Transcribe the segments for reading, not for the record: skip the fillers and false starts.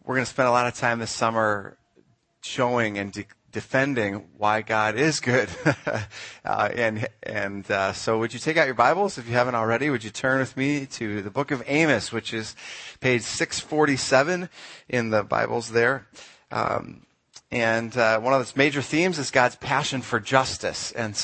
we're going to spend a lot of time this summer showing and defending why God is good. So would you take out your Bibles if you haven't already? Would you turn with me to the book of Amos, which is page 647 in the Bibles there. One of its major themes is God's passion for justice. And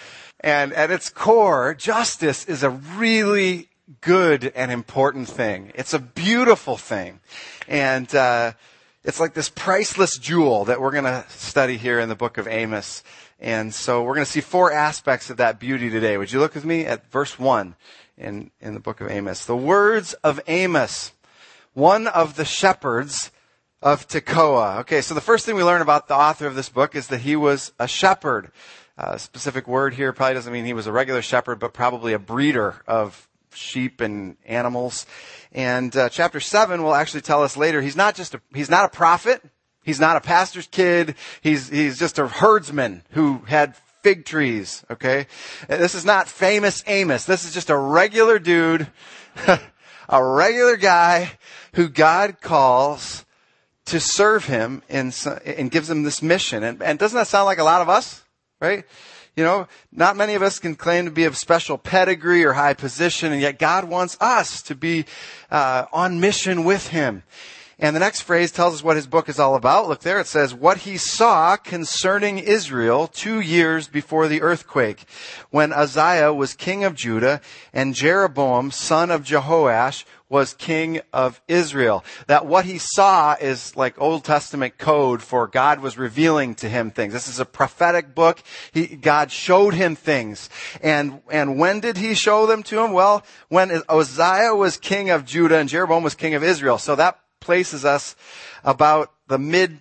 at its core, justice is a really good and important thing. It's a beautiful thing. And it's like this priceless jewel that we're going to study here in the book of Amos. And so we're going to see four aspects of that beauty today. Would you look with me at verse 1 in the book of Amos? The words of Amos, one of the shepherds of Tekoa. Okay, so the first thing we learn about the author of this book is that he was a shepherd. A specific word here probably doesn't mean he was a regular shepherd, but probably a breeder of sheep and animals. And chapter 7 will actually tell us later he's not a prophet, he's not a pastor's kid, he's just a herdsman who had fig trees, okay? This is not famous Amos. This is just a regular dude, a regular guy who God calls to serve him and gives him this mission. And doesn't that sound like a lot of us, right? You know, not many of us can claim to be of special pedigree or high position, and yet God wants us to be on mission with him. And the next phrase tells us what his book is all about. Look there, it says, what he saw concerning Israel 2 years before the earthquake, when Uzziah was king of Judah and Jeroboam, son of Jehoash, was king of Israel. That what he saw is like Old Testament code for God was revealing to him things. This is a prophetic book. God showed him things. And when did he show them to him? Well, when Uzziah was king of Judah and Jeroboam was king of Israel. So that places us about the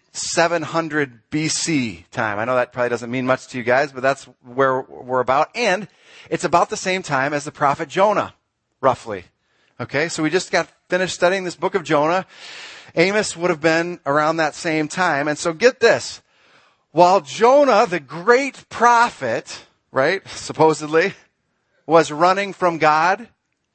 mid-700 BC time. I know that probably doesn't mean much to you guys, but that's where we're about. And it's about the same time as the prophet Jonah, roughly. Okay, so we just got finished studying this book of Jonah. Amos would have been around that same time. And so get this. While Jonah, the great prophet, right, supposedly, was running from God,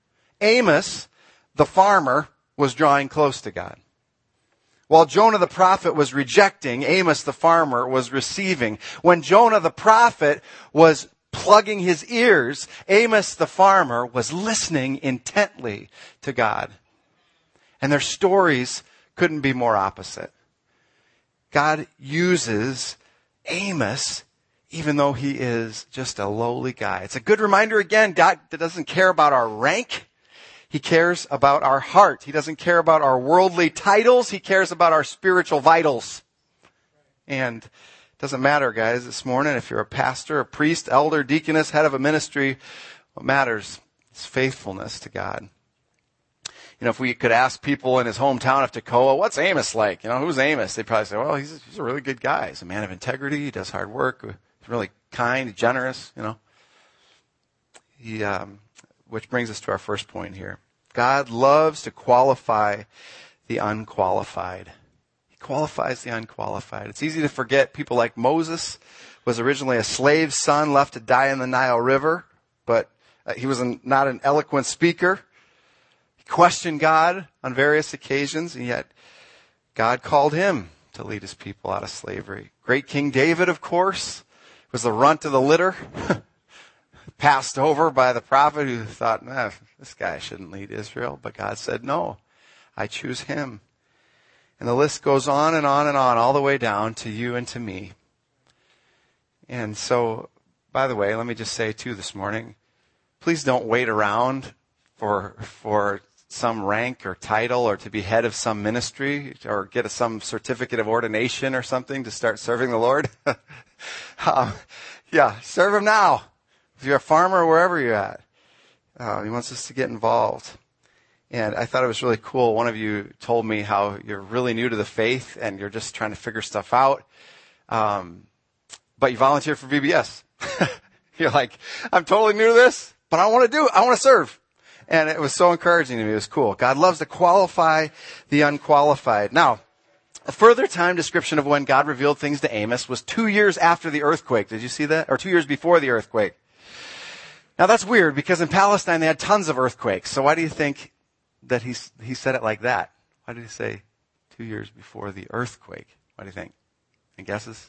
Amos, the farmer, was drawing close to God. While Jonah the prophet was rejecting, Amos the farmer was receiving. When Jonah the prophet was plugging his ears, Amos the farmer was listening intently to God. And their stories couldn't be more opposite. God uses Amos even though he is just a lowly guy. It's a good reminder again, God doesn't care about our rank. He cares about our heart. He doesn't care about our worldly titles. He cares about our spiritual vitals. And it doesn't matter, guys, this morning, if you're a pastor, a priest, elder, deaconess, head of a ministry, what matters is faithfulness to God. You know, if we could ask people in his hometown of Tekoa, what's Amos like? You know, who's Amos? They'd probably say, well, he's a really good guy. He's a man of integrity. He does hard work. He's really kind, generous, you know. Which brings us to our first point here. God loves to qualify the unqualified. He qualifies the unqualified. It's easy to forget people like Moses was originally a slave son left to die in the Nile River, but he was not an eloquent speaker. He questioned God on various occasions, and yet God called him to lead his people out of slavery. Great King David, of course, was the runt of the litter. Passed over by the prophet who thought, this guy shouldn't lead Israel. But God said, no, I choose him. And the list goes on and on and on, all the way down to you and to me. And so, by the way, let me just say too this morning, please don't wait around for some rank or title or to be head of some ministry or get some certificate of ordination or something to start serving the Lord. Serve him now. If you're a farmer or wherever you're at, he wants us to get involved. And I thought it was really cool. One of you told me how you're really new to the faith and you're just trying to figure stuff out. But you volunteered for VBS. You're like, I'm totally new to this, but I want to serve. And it was so encouraging to me. It was cool. God loves to qualify the unqualified. Now, a further time description of when God revealed things to Amos was 2 years after the earthquake. Did you see that? Or 2 years before the earthquake. Now that's weird because in Palestine they had tons of earthquakes. So why do you think that he said it like that? Why did he say 2 years before the earthquake. What do you think? Any guesses?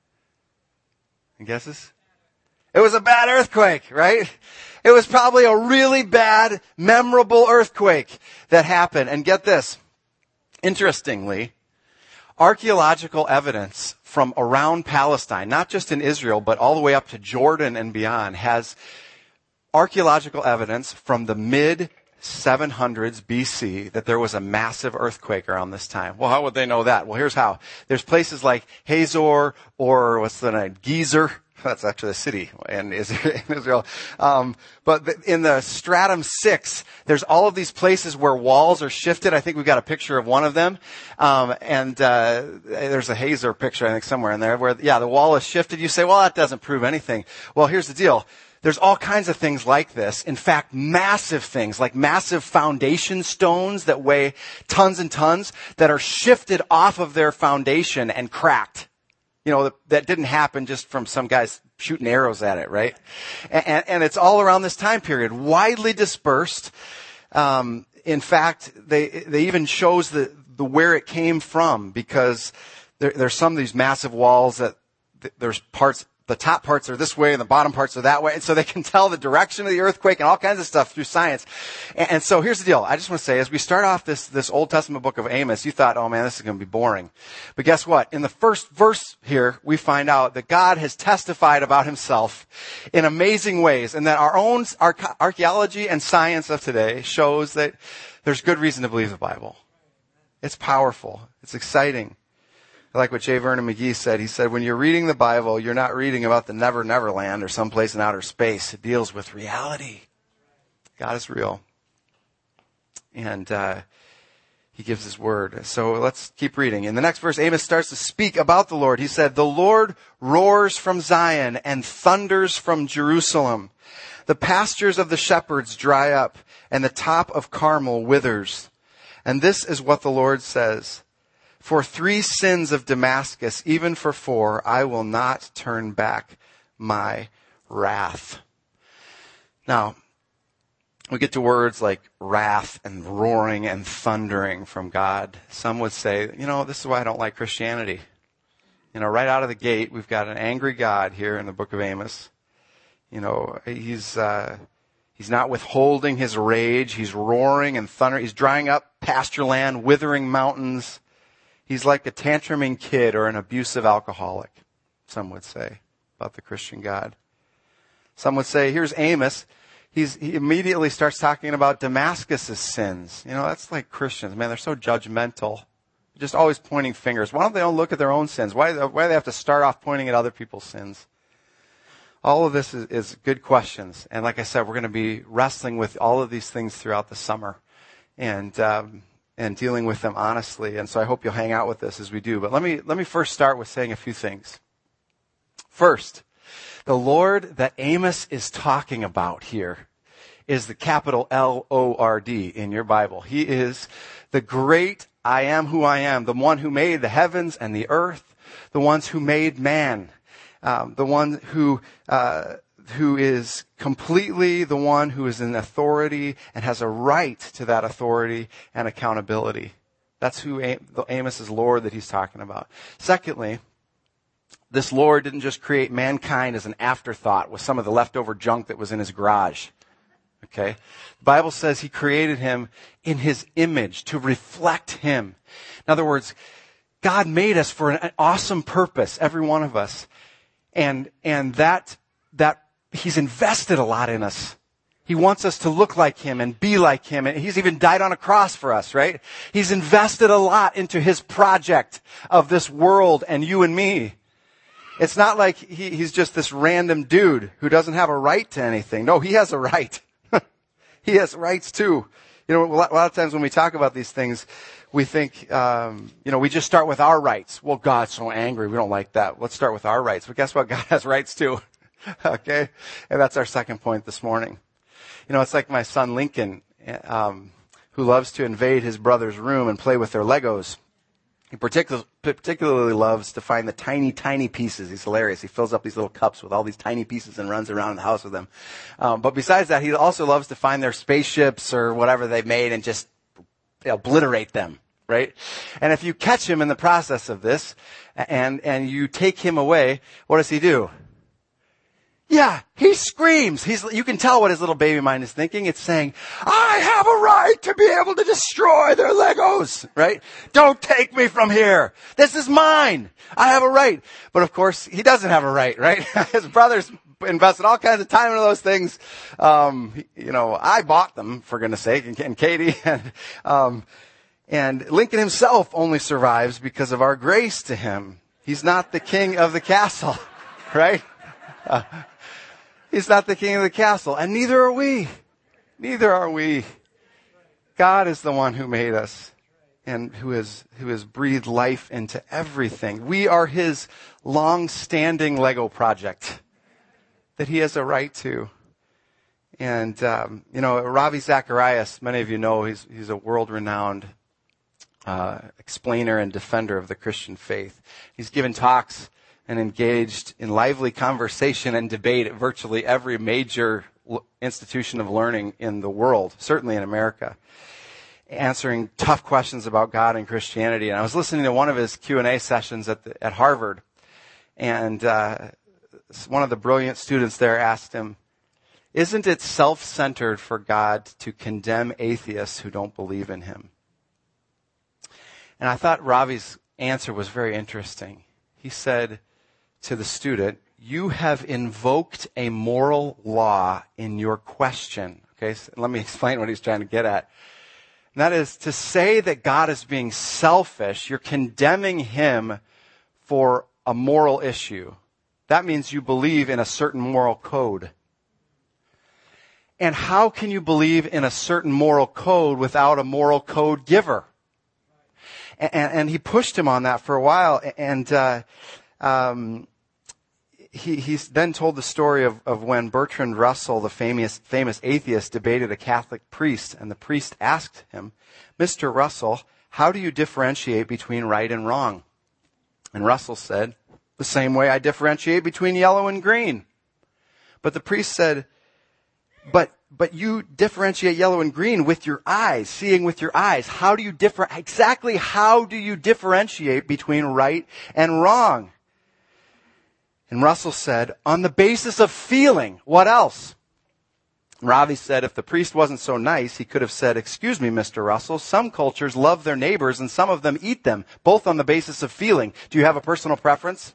Any guesses? It was a bad earthquake, right? It was probably a really bad, memorable earthquake that happened. And get this, interestingly, archaeological evidence from around Palestine, not just in Israel, but all the way up to Jordan and beyond, has archaeological evidence from the mid-700s BC that there was a massive earthquake around this time. Well, how would they know that? Well, here's how. There's places like Hazor or what's the name? Gezer. That's actually a city in Israel. But in the stratum 6, there's all of these places where walls are shifted. I think we've got a picture of one of them. There's a Hazor picture, I think, somewhere in there where, the wall is shifted. You say, well, that doesn't prove anything. Well, here's the deal. There's all kinds of things like this. In fact, massive things, like massive foundation stones that weigh tons and tons that are shifted off of their foundation and cracked. That didn't happen just from some guys shooting arrows at it, right? And it's all around this time period, widely dispersed. In fact, they even shows the where it came from, because there's some of these massive walls that there's parts, the top parts are this way and the bottom parts are that way. And so they can tell the direction of the earthquake and all kinds of stuff through science. And so here's the deal. I just want to say, as we start off this Old Testament book of Amos, you thought, oh man, this is going to be boring. But guess what? In the first verse here, we find out that God has testified about himself in amazing ways, and that our own archaeology and science of today shows that there's good reason to believe the Bible. It's powerful. It's exciting. I like what J. Vernon McGee said. He said, when you're reading the Bible, you're not reading about the Never Never Land or someplace in outer space. It deals with reality. God is real. And he gives his word. So let's keep reading. In the next verse, Amos starts to speak about the Lord. He said, the Lord roars from Zion and thunders from Jerusalem. The pastures of the shepherds dry up, and the top of Carmel withers. And this is what the Lord says. For 3 sins of Damascus, even for 4, I will not turn back my wrath. Now, we get to words like wrath and roaring and thundering from God. Some would say, this is why I don't like Christianity. Right out of the gate, we've got an angry God here in the book of Amos. He's not withholding his rage. He's roaring and thundering. He's drying up pasture land, withering mountains. He's like a tantruming kid or an abusive alcoholic, some would say, about the Christian God. Some would say, here's Amos. He immediately starts talking about Damascus' sins. That's like Christians. Man, they're so judgmental. Just always pointing fingers. Why don't they all look at their own sins? Why do they have to start off pointing at other people's sins? All of this is good questions. And like I said, we're going to be wrestling with all of these things throughout the summer. And dealing with them honestly. And so I hope you'll hang out with us as we do. But let me first start with saying a few things. First, the Lord that Amos is talking about here is the capital L-O-R-D in your Bible. He is the great I am who I am, the one who made the heavens and the earth, the ones who made man, the one who is completely the one who is in authority and has a right to that authority and accountability. That's who Amos' Lord that he's talking about. Secondly, this Lord didn't just create mankind as an afterthought with some of the leftover junk that was in his garage. Okay? The Bible says he created him in his image to reflect him. In other words, God made us for an awesome purpose, every one of us. And that he's invested a lot in us. He wants us to look like him and be like him. And he's even died on a cross for us, right? He's invested a lot into his project of this world and you and me. It's not like he's just this random dude who doesn't have a right to anything. No, he has a right. He has rights too. A lot of times when we talk about these things, we think, we just start with our rights. Well, God's so angry. We don't like that. Let's start with our rights. But guess what? God has rights too. Okay? And that's our second point this morning. It's like my son Lincoln, who loves to invade his brother's room and play with their Legos. He particularly loves to find the tiny, tiny pieces. He's hilarious. He fills up these little cups with all these tiny pieces and runs around the house with them. But besides that, he also loves to find their spaceships or whatever they've made and just obliterate them, right? And if you catch him in the process of this and you take him away, what does he do? Yeah, he screams. You can tell what his little baby mind is thinking. It's saying, I have a right to be able to destroy their Legos, right? Don't take me from here. This is mine. I have a right. But of course, he doesn't have a right? His brothers invested all kinds of time into those things. I bought them, for goodness sake, and Katie, and Lincoln himself only survives because of our grace to him. He's not the king of the castle, right? He's not the king of the castle, and neither are we. Neither are we. God is the one who made us and who has breathed life into everything. We are his long-standing Lego project that he has a right to. And, Ravi Zacharias, many of you know, he's a world-renowned explainer and defender of the Christian faith. He's given talks and engaged in lively conversation and debate at virtually every major institution of learning in the world, certainly in America, answering tough questions about God and Christianity. And I was listening to one of his Q&A sessions at Harvard, and one of the brilliant students there asked him, isn't it self-centered for God to condemn atheists who don't believe in him? And I thought Ravi's answer was very interesting. He said to the student, you have invoked a moral law in your question. Okay, so let me explain what he's trying to get at. And that is to say that God is being selfish, you're condemning him for a moral issue. That means you believe in a certain moral code. And how can you believe in a certain moral code without a moral code giver? And he pushed him on that for a while. And he's then told the story of when Bertrand Russell, the famous atheist, debated a Catholic priest. And the priest asked him, Mr. Russell, how do you differentiate between right and wrong? And Russell said, the same way I differentiate between yellow and green. But the priest said, but you differentiate yellow and green with your eyes, seeing with your eyes. How do you differentiate between right and wrong? And Russell said, on the basis of feeling. What else? Ravi said, if the priest wasn't so nice, he could have said, excuse me, Mr. Russell, some cultures love their neighbors and some of them eat them, both on the basis of feeling. Do you have a personal preference?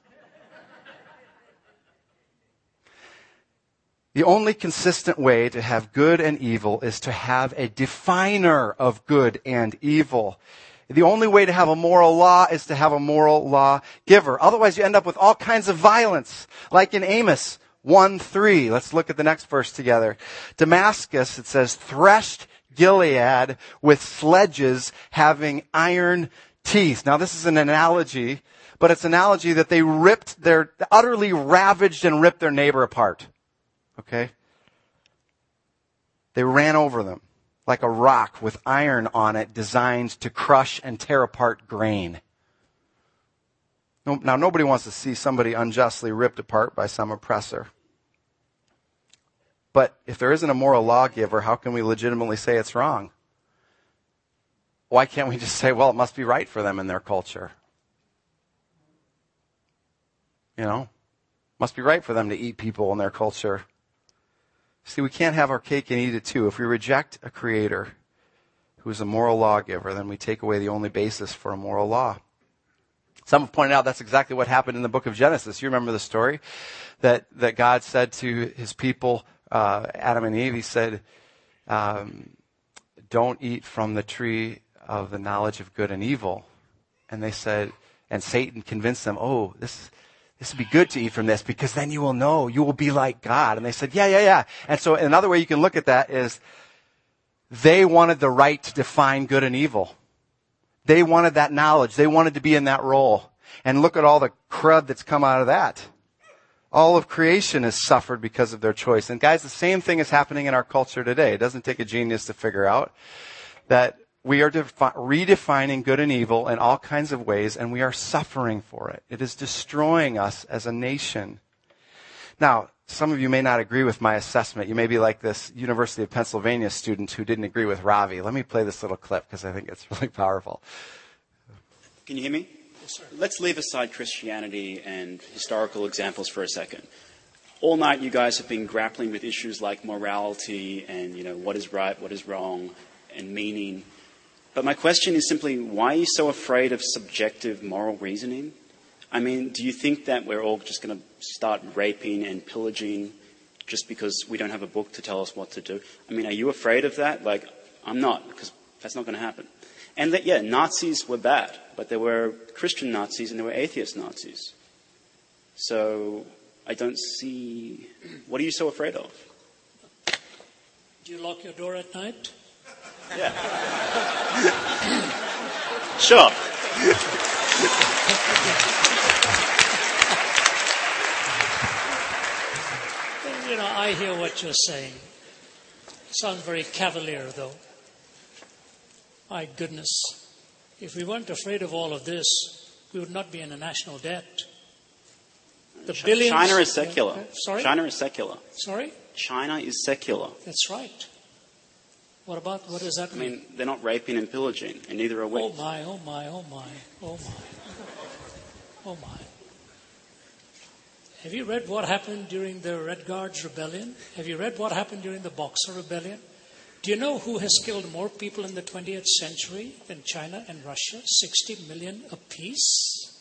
The only consistent way to have good and evil is to have a definer of good and evil. The only way to have a moral law is to have a moral law giver. Otherwise, you end up with all kinds of violence, like in Amos 1:3. Let's look at the next verse together. Damascus, it says, threshed Gilead with sledges having iron teeth. Now, this is an analogy, but it's an analogy that they utterly ravaged and ripped their neighbor apart. Okay? They ran over them like a rock with iron on it designed to crush and tear apart grain. Now, nobody wants to see somebody unjustly ripped apart by some oppressor. But if there isn't a moral lawgiver, how can we legitimately say it's wrong? Why can't we just say, well, it must be right for them in their culture? Must be right for them to eat people in their culture. See, we can't have our cake and eat it too. If we reject a creator who is a moral lawgiver, then we take away the only basis for a moral law. Some have pointed out that's exactly what happened in the book of Genesis. You remember the story that God said to his people, Adam and Eve, he said, don't eat from the tree of the knowledge of good and evil. And they said, and Satan convinced them, this would be good to eat from this because then you will know, you will be like God. And they said, yeah. And so another way you can look at that is they wanted the right to define good and evil. They wanted that knowledge. They wanted to be in that role. And look at all the crud that's come out of that. All of creation has suffered because of their choice. And guys, the same thing is happening in our culture today. It doesn't take a genius to figure out that we are redefining good and evil in all kinds of ways, and we are suffering for it. It is destroying us as a nation. Now, some of you may not agree with my assessment. You may be like this University of Pennsylvania student who didn't agree with Ravi. Let me play this little clip because I think it's really powerful. Can you hear me? Yes, sir. Let's leave aside Christianity and historical examples for a second. All night you guys have been grappling with issues like morality and, what is right, what is wrong, and meaning. But my question is simply, why are you so afraid of subjective moral reasoning? I mean, do you think that we're all just going to start raping and pillaging just because we don't have a book to tell us what to do? I mean, are you afraid of that? Like, I'm not, because that's not going to happen. And that, Nazis were bad, but there were Christian Nazis and there were atheist Nazis. So I don't see... What are you so afraid of? Do you lock your door at night? Yeah. Sure. I hear what you're saying. Sounds very cavalier, though. My goodness. If we weren't afraid of all of this, we would not be in a national debt. The billions... China is secular. Sorry? China is secular. Sorry? China is secular. That's right. What does that mean? I mean, they're not raping and pillaging, and neither are we. Oh my, oh my, oh my, oh my. Oh my. Have you read what happened during the Red Guards Rebellion? Have you read what happened during the Boxer Rebellion? Do you know who has killed more people in the 20th century than China and Russia? 60 million apiece.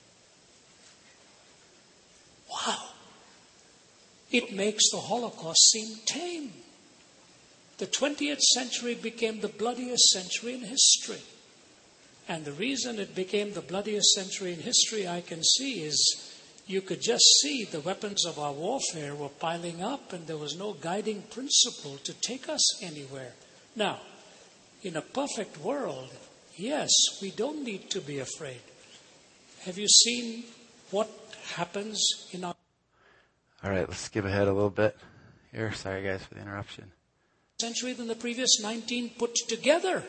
Wow. It makes the Holocaust seem tame. The 20th century became the bloodiest century in history. And the reason it became the bloodiest century in history, I can see, is you could just see the weapons of our warfare were piling up and there was no guiding principle to take us anywhere. Now, in a perfect world, yes, we don't need to be afraid. Have you seen what happens in our... All right, let's skip ahead a little bit here. Sorry, guys, for the interruption. ...century than the previous 19 put together?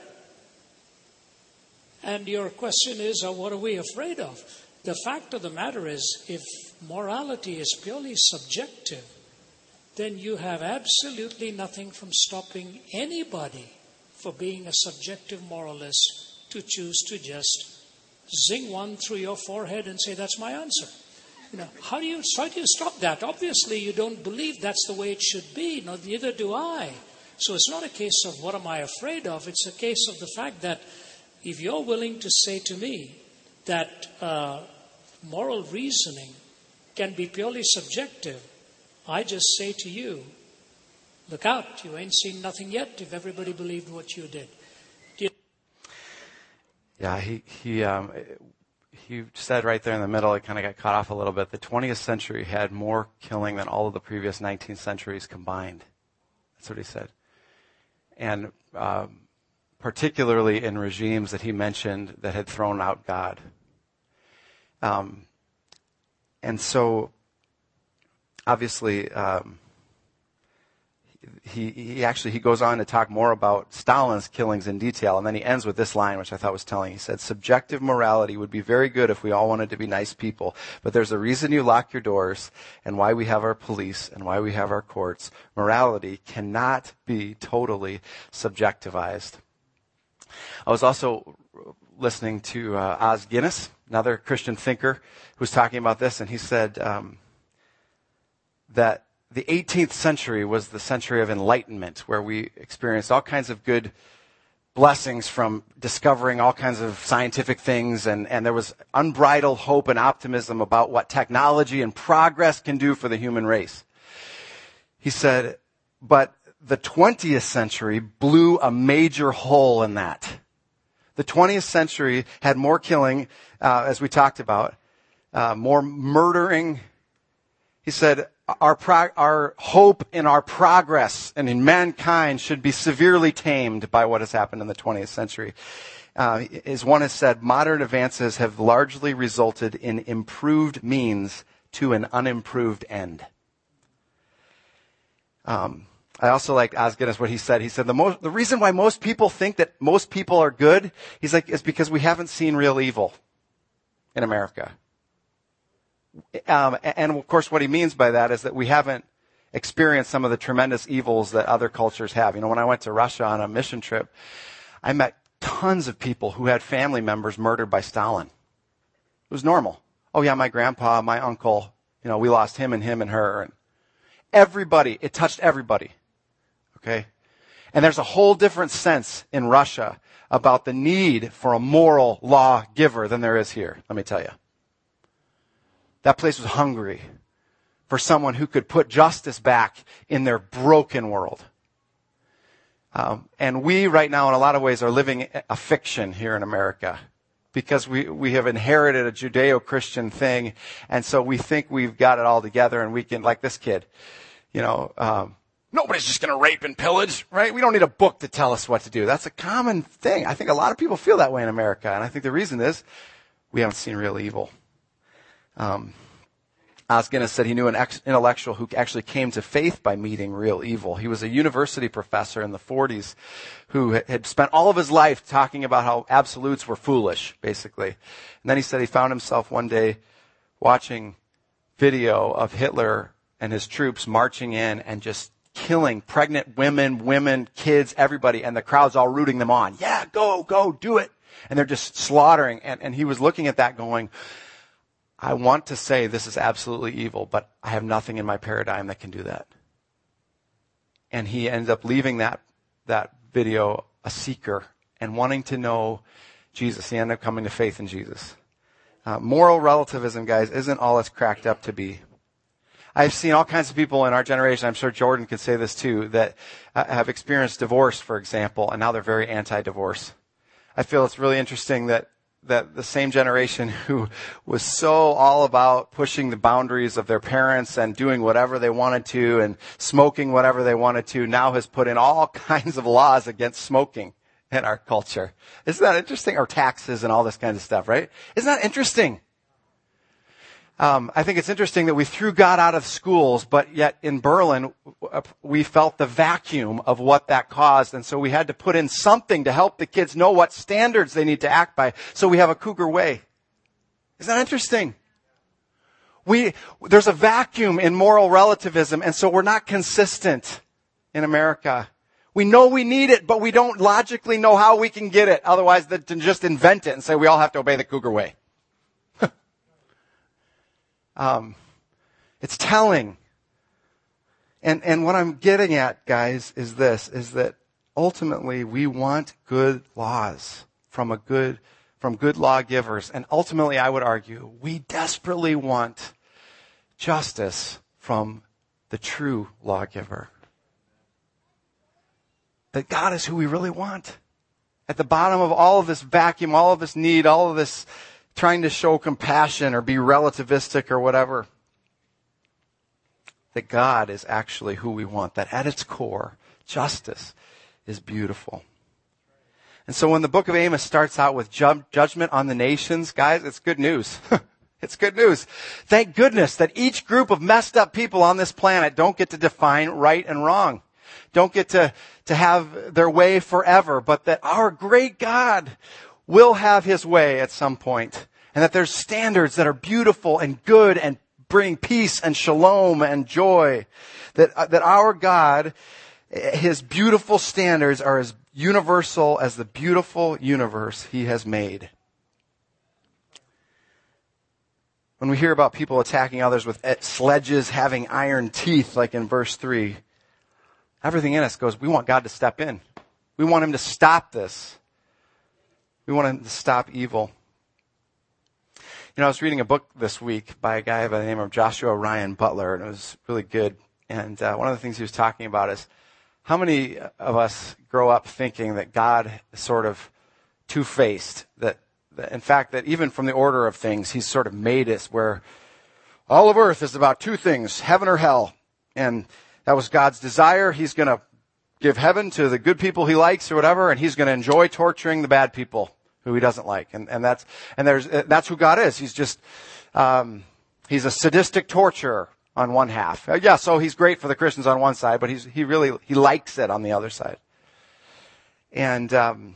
And your question is, what are we afraid of? The fact of the matter is, if morality is purely subjective, then you have absolutely nothing from stopping anybody for being a subjective moralist to choose to just zing one through your forehead and say, that's my answer. How do you stop that? Obviously, you don't believe that's the way it should be. No, neither do I. So it's not a case of what am I afraid of. It's a case of the fact that if you're willing to say to me that moral reasoning can be purely subjective, I just say to you, look out, you ain't seen nothing yet if everybody believed what you did. Yeah, he said right there in the middle, it kind of got cut off a little bit, the 20th century had more killing than all of the previous 19 centuries combined. That's what he said. And particularly in regimes that he mentioned that had thrown out God. And so, obviously, he goes on to talk more about Stalin's killings in detail, and then he ends with this line, which I thought was telling. He said, subjective morality would be very good if we all wanted to be nice people, but there's a reason you lock your doors and why we have our police and why we have our courts. Morality cannot be totally subjectivized. I was also listening to Os Guinness, another Christian thinker, who was talking about this, and he said that the 18th century was the century of enlightenment, where we experienced all kinds of good blessings from discovering all kinds of scientific things, and there was unbridled hope and optimism about what technology and progress can do for the human race. He said, but the 20th century blew a major hole in that. The 20th century had more killing, as we talked about, more murdering. He said, our hope in our progress and in mankind should be severely tamed by what has happened in the 20th century. As one has said, modern advances have largely resulted in improved means to an unimproved end. I also liked Os Guinness, what he said. He said, the reason why most people think that most people are good, he's like, is because we haven't seen real evil in America. And of course, what he means by that is that we haven't experienced some of the tremendous evils that other cultures have. When I went to Russia on a mission trip, I met tons of people who had family members murdered by Stalin. It was normal. Oh yeah, my grandpa, my uncle, we lost him and her. And everybody, it touched everybody. Okay? And there's a whole different sense in Russia about the need for a moral lawgiver than there is here, let me tell you. That place was hungry for someone who could put justice back in their broken world. And we right now in a lot of ways are living a fiction here in America because we have inherited a Judeo-Christian thing. And so we think we've got it all together and we can, like this kid, nobody's just going to rape and pillage, right? We don't need a book to tell us what to do. That's a common thing. I think a lot of people feel that way in America. And I think the reason is we haven't seen real evil. Os Guinness said he knew an intellectual who actually came to faith by meeting real evil. He was a university professor in the 40s who had spent all of his life talking about how absolutes were foolish, basically. And then he said he found himself one day watching video of Hitler and his troops marching in and just killing pregnant women, kids, everybody, and the crowd's all rooting them on. Yeah, go, do it. And they're just slaughtering. And he was looking at that going, I want to say this is absolutely evil, but I have nothing in my paradigm that can do that. And he ended up leaving that video a seeker and wanting to know Jesus. He ended up coming to faith in Jesus. Moral relativism, guys, isn't all it's cracked up to be. I've seen all kinds of people in our generation, I'm sure Jordan could say this too, that have experienced divorce, for example, and now they're very anti-divorce. I feel it's really interesting that the same generation who was so all about pushing the boundaries of their parents and doing whatever they wanted to and smoking whatever they wanted to now has put in all kinds of laws against smoking in our culture. Isn't that interesting? Or taxes and all this kind of stuff, right? Isn't that interesting? I think it's interesting that we threw God out of schools, but yet in Berlin, we felt the vacuum of what that caused. And so we had to put in something to help the kids know what standards they need to act by. So we have a Cougar Way. Isn't that interesting? There's a vacuum in moral relativism, and so we're not consistent in America. We know we need it, but we don't logically know how we can get it. Otherwise, to just invent it and say we all have to obey the Cougar Way. It's telling. And what I'm getting at, guys, is that ultimately we want good laws from good lawgivers. And ultimately, I would argue, we desperately want justice from the true lawgiver. That God is who we really want. At the bottom of all of this vacuum, all of this need, all of this trying to show compassion or be relativistic or whatever, that God is actually who we want. That at its core, justice is beautiful. And so when the book of Amos starts out with judgment on the nations, guys, it's good news. It's good news. Thank goodness that each group of messed up people on this planet don't get to define right and wrong. Don't get to have their way forever, but that our great God will have his way at some point, and that there's standards that are beautiful and good and bring peace and shalom and joy. That our God, his beautiful standards are as universal as the beautiful universe he has made. When we hear about people attacking others with sledges having iron teeth, like in verse 3, everything in us goes, we want God to step in. We want him to stop this. We want him to stop evil. I was reading a book this week by a guy by the name of Joshua Ryan Butler, and it was really good. And one of the things he was talking about is how many of us grow up thinking that God is sort of two-faced, that in fact, that even from the order of things, he's sort of made us where all of earth is about two things, heaven or hell. And that was God's desire. He's going to give heaven to the good people he likes or whatever, and he's going to enjoy torturing the bad people who he doesn't like. And that's who God is. He's just, he's a sadistic torturer on one half. Yeah, so he's great for the Christians on one side, but he likes it on the other side. And,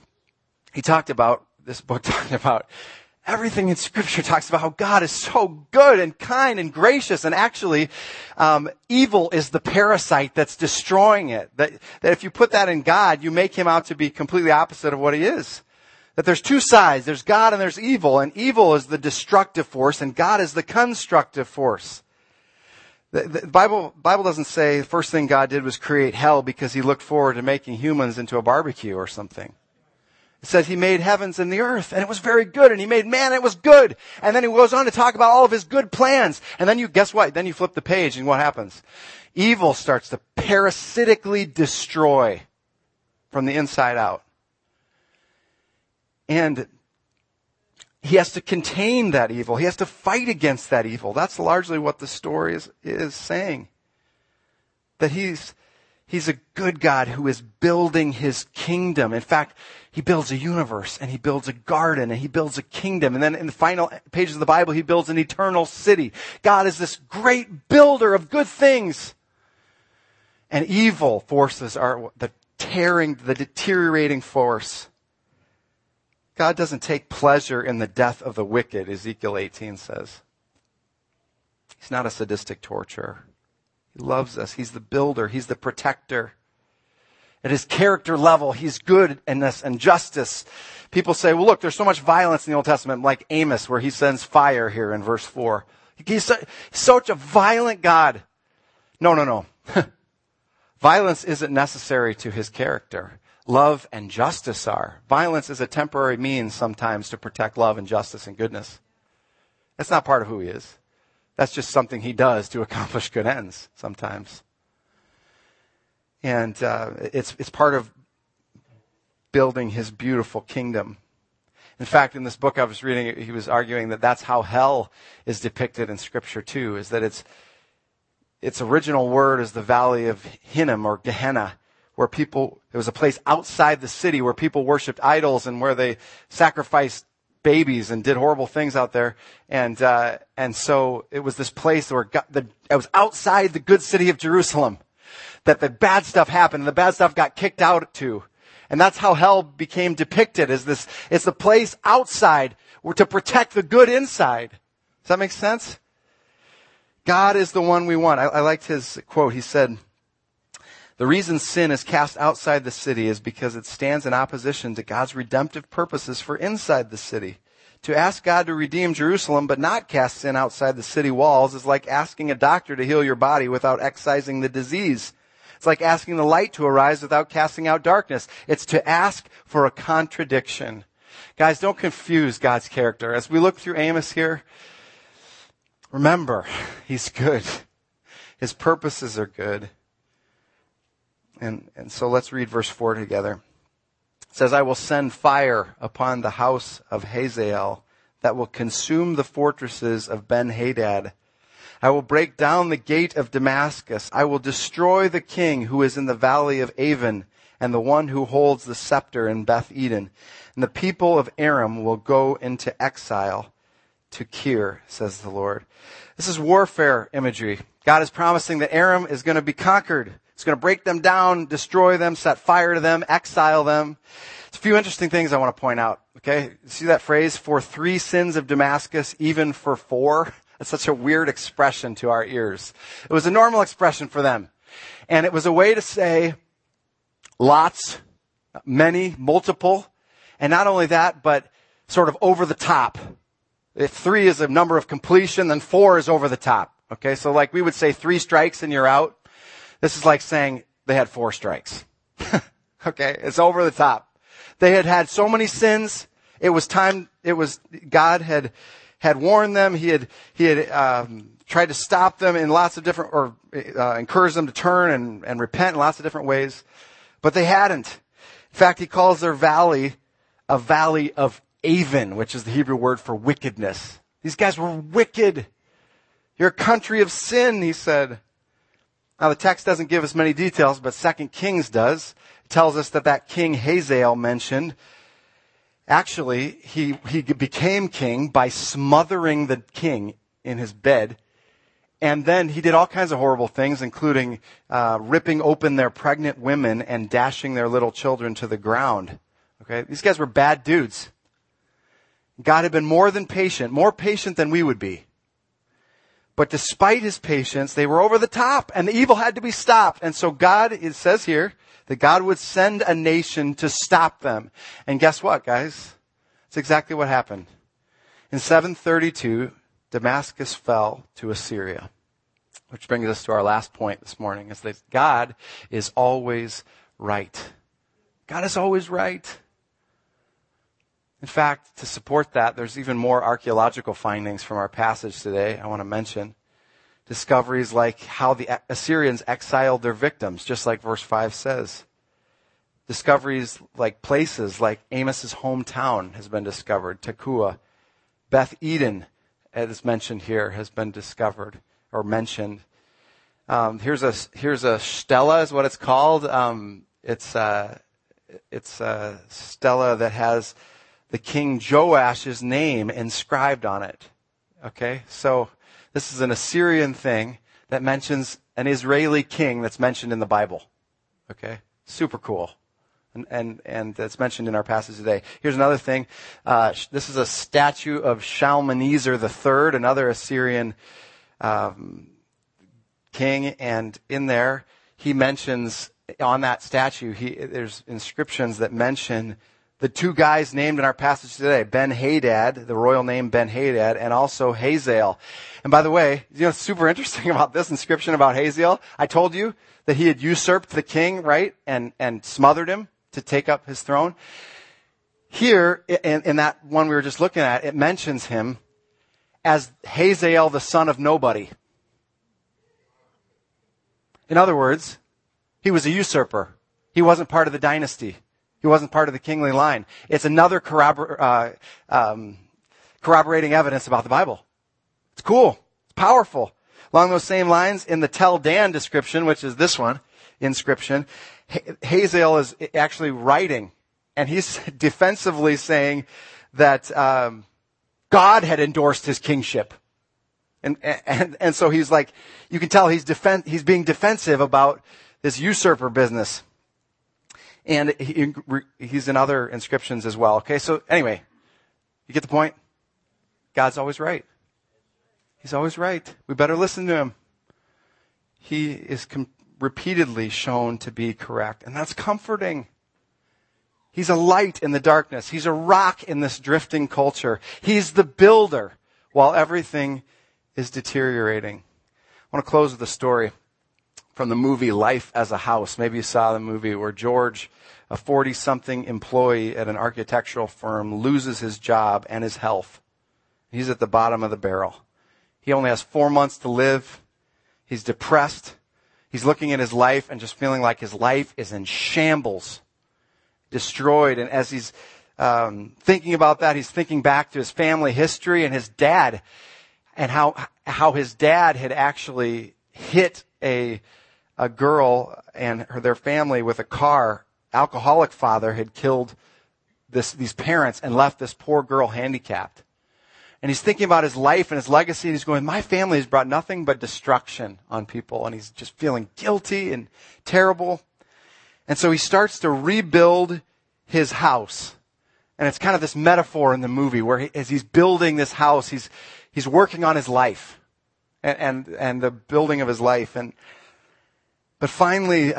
this book talked about everything in Scripture talks about how God is so good and kind and gracious, and actually, evil is the parasite that's destroying it. That if you put that in God, you make him out to be completely opposite of what he is. That there's two sides. There's God and there's evil. And evil is the destructive force and God is the constructive force. The Bible doesn't say the first thing God did was create hell because he looked forward to making humans into a barbecue or something. It says he made heavens and the earth and it was very good, and he made man and it was good. And then he goes on to talk about all of his good plans. And then guess what? Then you flip the page and what happens? Evil starts to parasitically destroy from the inside out. And he has to contain that evil. He has to fight against that evil. That's largely what the story is saying. That he's a good God who is building his kingdom. In fact, he builds a universe and he builds a garden and he builds a kingdom. And then in the final pages of the Bible, he builds an eternal city. God is this great builder of good things. And evil forces are the deteriorating force. God doesn't take pleasure in the death of the wicked, Ezekiel 18 says. He's not a sadistic torturer. He loves us. He's the builder. He's the protector. At his character level, he's goodness and justice. People say, well, look, there's so much violence in the Old Testament, like Amos, where he sends fire here in verse 4. He's such a violent God. No. Violence isn't necessary to his character. Love and justice are. Violence is a temporary means sometimes to protect love and justice and goodness. That's not part of who he is. That's just something he does to accomplish good ends sometimes. And it's part of building his beautiful kingdom. In fact, in this book I was reading, he was arguing that that's how hell is depicted in Scripture too, is that its original word is the valley of Hinnom or Gehenna, where it was a place outside the city where people worshipped idols and where they sacrificed babies and did horrible things out there. And so it was this place where it was outside the good city of Jerusalem that the bad stuff happened and the bad stuff got kicked out to. And that's how hell became depicted, it's the place outside to protect the good inside. Does that make sense? God is the one we want. I liked his quote. He said, the reason sin is cast outside the city is because it stands in opposition to God's redemptive purposes for inside the city. To ask God to redeem Jerusalem but not cast sin outside the city walls is like asking a doctor to heal your body without excising the disease. It's like asking the light to arise without casting out darkness. It's to ask for a contradiction. Guys, don't confuse God's character. As we look through Amos here, remember, he's good. His purposes are good. And so let's read verse 4 together. It says, I will send fire upon the house of Hazael that will consume the fortresses of Ben-Hadad. I will break down the gate of Damascus. I will destroy the king who is in the valley of Avon and the one who holds the scepter in Beth Eden. And the people of Aram will go into exile to Kir, says the Lord. This is warfare imagery. God is promising that Aram is going to be conquered. It's going to break them down, destroy them, set fire to them, exile them. There's a few interesting things I want to point out. Okay, see that phrase, for 3 sins of Damascus, even for 4? That's such a weird expression to our ears. It was a normal expression for them. And it was a way to say lots, many, multiple. And not only that, but sort of over the top. If 3 is a number of completion, then 4 is over the top. Okay, so like we would say 3 strikes and you're out. This is like saying they had 4 strikes. Okay, it's over the top. They had so many sins. God had warned them. He had tried to stop them in lots of different, or encourage them to turn and repent in lots of different ways. But they hadn't. In fact, he calls their valley a valley of Avon, which is the Hebrew word for wickedness. These guys were wicked. You're a country of sin, he said. Now, the text doesn't give us many details, but 2 Kings does. It tells us that king Hazael mentioned, actually, he became king by smothering the king in his bed. And then he did all kinds of horrible things, including ripping open their pregnant women and dashing their little children to the ground. Okay, these guys were bad dudes. God had been more patient than we would be. But despite his patience, they were over the top, and the evil had to be stopped. And so God, it says here, that God would send a nation to stop them. And guess what, guys? It's exactly what happened. In 732, Damascus fell to Assyria. Which brings us to our last point this morning, is that God is always right. God is always right. In fact, to support that, there's even more archaeological findings from our passage today I want to mention. Discoveries like how the Assyrians exiled their victims, just like verse 5 says. Discoveries like places like Amos's hometown has been discovered, Tekoa. Beth Eden, as mentioned here, has been discovered or mentioned. Here's a stela is what it's called. It's a stela that has the King Joash's name inscribed on it. Okay, so this is an Assyrian thing that mentions an Israeli king that's mentioned in the Bible. Okay, super cool. And it's mentioned in our passage today. Here's another thing. This is a statue of Shalmaneser III, another Assyrian king. And in there, he mentions, on that statue, there's inscriptions that mention the two guys named in our passage today, Ben-Hadad, the royal name Ben-Hadad, and also Hazael. And by the way, you know what's super interesting about this inscription about Hazael? I told you that he had usurped the king, right? And smothered him to take up his throne. Here, in that one we were just looking at, it mentions him as Hazael, the son of nobody. In other words, he was a usurper. He wasn't part of the dynasty. He wasn't part of the kingly line. It's another corroborating evidence about the Bible. It's cool. It's powerful. Along those same lines, in the Tel Dan description, which is this one, inscription, Hazael is actually writing, and he's defensively saying that God had endorsed his kingship. And so he's like, you can tell he's being defensive about this usurper business. And he's in other inscriptions as well. Okay, so anyway, you get the point? God's always right. He's always right. We better listen to him. He is repeatedly shown to be correct, and that's comforting. He's a light in the darkness. He's a rock in this drifting culture. He's the builder while everything is deteriorating. I want to close with a story from the movie Life as a House. Maybe you saw the movie where George, a 40-something employee at an architectural firm, loses his job and his health. He's at the bottom of the barrel. He only has 4 months to live. He's depressed. He's looking at his life and just feeling like his life is in shambles, destroyed. And as he's thinking about that, he's thinking back to his family history and his dad, and how his dad had actually hit a girl and their family with a car. Alcoholic father had killed these parents and left this poor girl handicapped. And he's thinking about his life and his legacy, and he's going, my family has brought nothing but destruction on people. And he's just feeling guilty and terrible. And so he starts to rebuild his house. And it's kind of this metaphor in the movie where as he's building this house, he's working on his life and the building of his life. But finally,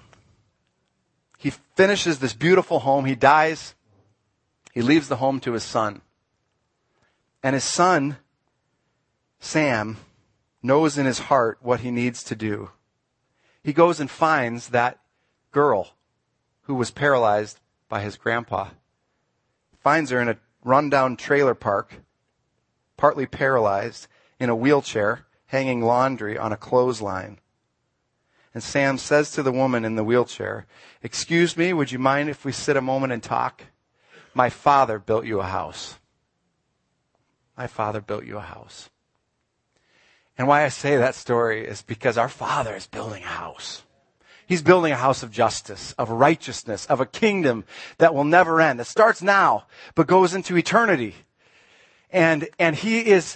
he finishes this beautiful home. He dies. He leaves the home to his son. And his son, Sam, knows in his heart what he needs to do. He goes and finds that girl who was paralyzed by his grandpa. Finds her in a rundown trailer park, partly paralyzed, in a wheelchair, hanging laundry on a clothesline. And Sam says to the woman in the wheelchair, "Excuse me, would you mind if we sit a moment and talk? My father built you a house. My father built you a house." And why I say that story is because our Father is building a house. He's building a house of justice, of righteousness, of a kingdom that will never end, that starts now, but goes into eternity. And he is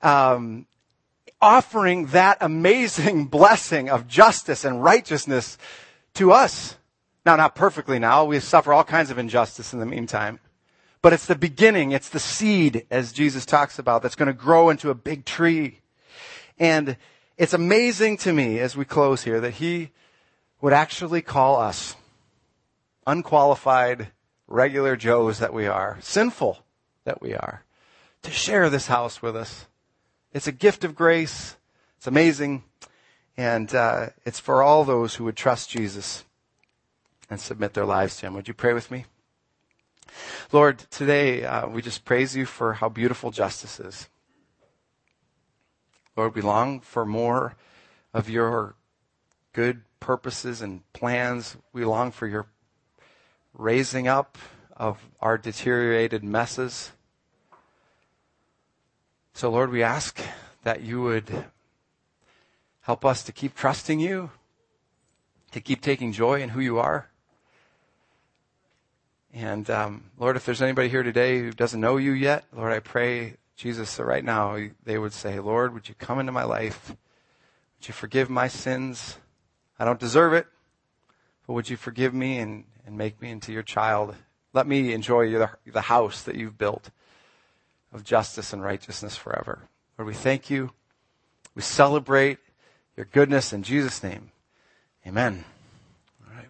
offering that amazing blessing of justice and righteousness to us. Now, not perfectly now. We suffer all kinds of injustice in the meantime. But it's the beginning. It's the seed, as Jesus talks about, that's going to grow into a big tree. And it's amazing to me, as we close here, that he would actually call us, unqualified, regular Joes that we are, sinful, that we are, to share this house with us. It's a gift of grace. It's amazing. And it's for all those who would trust Jesus and submit their lives to him. Would you pray with me? Lord, today we just praise you for how beautiful justice is. Lord, we long for more of your good purposes and plans. We long for your raising up of our deteriorated messes. So, Lord, we ask that you would help us to keep trusting you, to keep taking joy in who you are. And, Lord, if there's anybody here today who doesn't know you yet, Lord, I pray, Jesus, that right now they would say, Lord, would you come into my life? Would you forgive my sins? I don't deserve it, but would you forgive me and make me into your child? Let me enjoy the house that you've built of justice and righteousness forever. Lord, we thank you. We celebrate your goodness in Jesus' name. Amen.